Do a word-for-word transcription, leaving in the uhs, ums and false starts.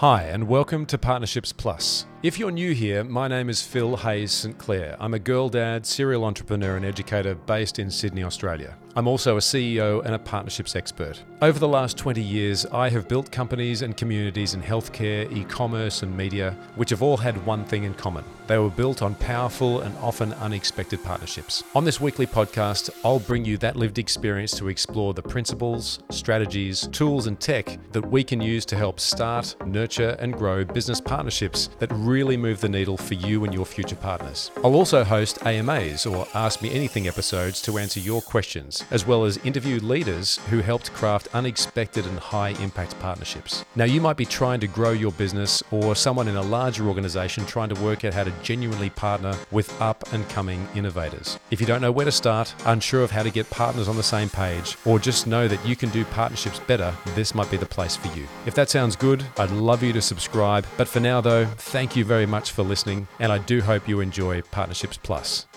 Hi, and welcome to Partnerships Plus. If you're new here, my name is Phil Hayes St Clair. I'm a girl dad, serial entrepreneur and educator based in Sydney, Australia. I'm also a C E O and a partnerships expert. Over the last twenty years, I have built companies and communities in healthcare, e-commerce and media, which have all had one thing in common. They were built on powerful and often unexpected partnerships. On this weekly podcast, I'll bring you that lived experience to explore the principles, strategies, tools and tech that we can use to help start, nurture and grow business partnerships that really move the needle for you and your future partners. I'll also host A M As or Ask Me Anything episodes to answer your questions, as well as interview leaders who helped craft unexpected and high impact partnerships. Now, you might be trying to grow your business or someone in a larger organization trying to work out how to genuinely partner with up and coming innovators. If you don't know where to start, unsure of how to get partners on the same page, or just know that you can do partnerships better, this might be the place for you. If that sounds good, I'd love you to subscribe. But for now though, thank you very much for listening, and I do hope you enjoy Partnerships Plus.